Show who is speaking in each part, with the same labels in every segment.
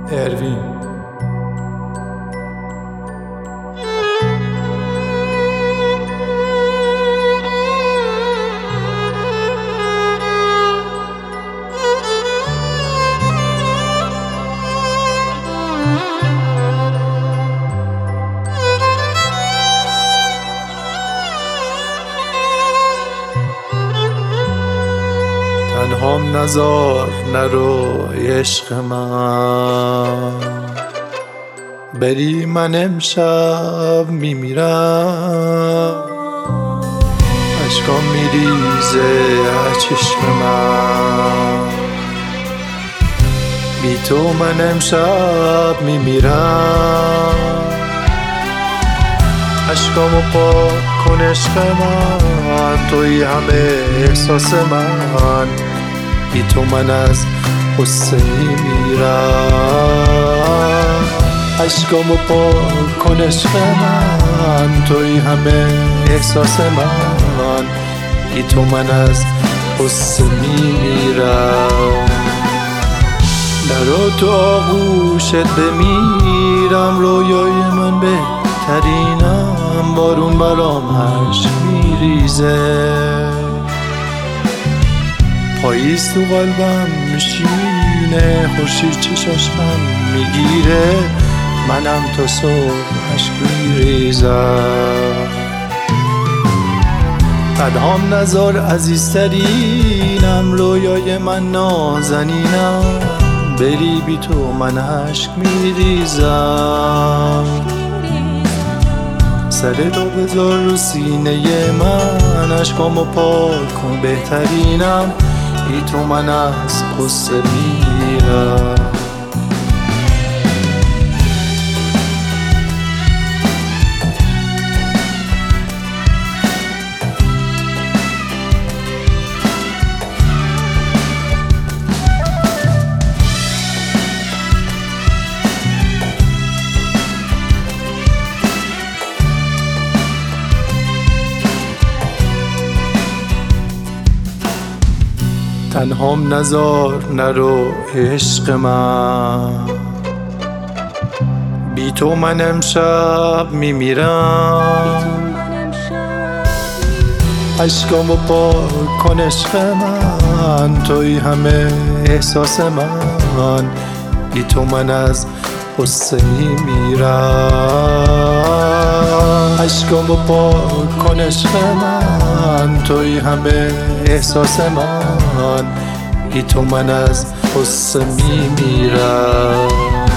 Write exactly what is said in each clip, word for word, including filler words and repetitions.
Speaker 1: اروین. تنهام نزار نرو عشق من، بری من امشب میمیرم. اشکام میریزه از چشم من، بی تو من امشب میمیرم. اشکامو پاک کن عشق من، توی همه احساس من. بی تو من از غصه میمیرم. اشکامو پاک کن عشق من، توی همه احساس من. بی تو من از غصه میمیرم. نرو تو آغوشت بمیرم، رویای من بهترینم. بارون برام عشق میریزه، پاییز تو قلبم میشینه. خورشید چشاش من میگیره، منم تا صبح عشق میریزم. تنهام نزار عزیزترینم، رویای من نازنینم. بری بی تو من عشق میریزم. سر تو بذار رو سینه من، اشکامو پاک کن بهترینم. بی تو من از غصه میمیرم. تنهام نزار نرو عشق من، بی تو من امشب میمیرم. اشکامو پاک کن عشق من، توی همه احساس من. بی تو من از غصه میمیرم. اشکامو پاک کن عشق من، توی همه احساس من. بی تو من از غصه میمیرم.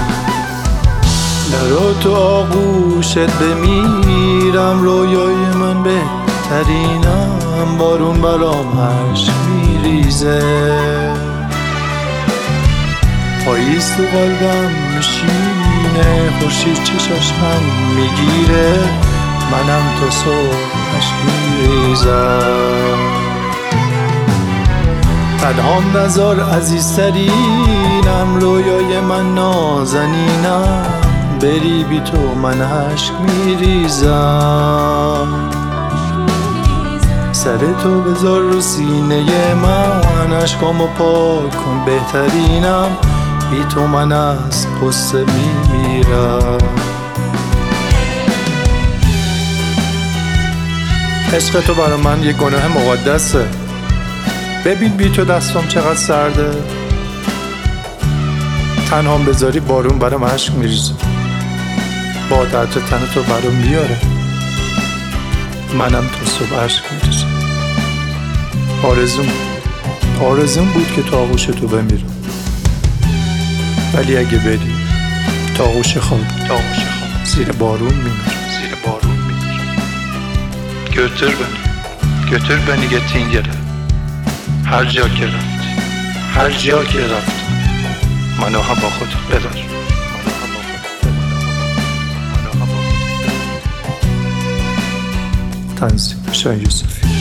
Speaker 1: نرو تو آغوشت بمیرم، رویای من بهترینم. بارون برام عشق میریزه، پاییز تو قلبم میشینه. خورشید چشاش من میگیره، منم تا صبح عشق میریزم. تنهام نزار عزیزترینم، رویای من نازنینم. بری بی تو من عشق میریزم. سر تو بذار رو سینه من، اشکامو پاک کن بهترینم. بی تو من از غصه میمیرم. عشق تو برای من یه گناه مقدسه. ببین بی تو دستم چقدر سرده. تنهام بذاری بارون برام عشق میریزه. با درد تن تو برام میاره، منم تا صبح عشق میریزه. آرزوم آرزوم بود که تو آغوش تو بمیرم، ولی اگه بری تا آغوش خود زیر بارون میمیرم.
Speaker 2: Zira barun bilir. Götür beni, götür beni gittiğin yere. Her جا که رفتی، هر جا که رفتی، منو هم با خود ببر.
Speaker 1: تنظیم شاهین یوسفی.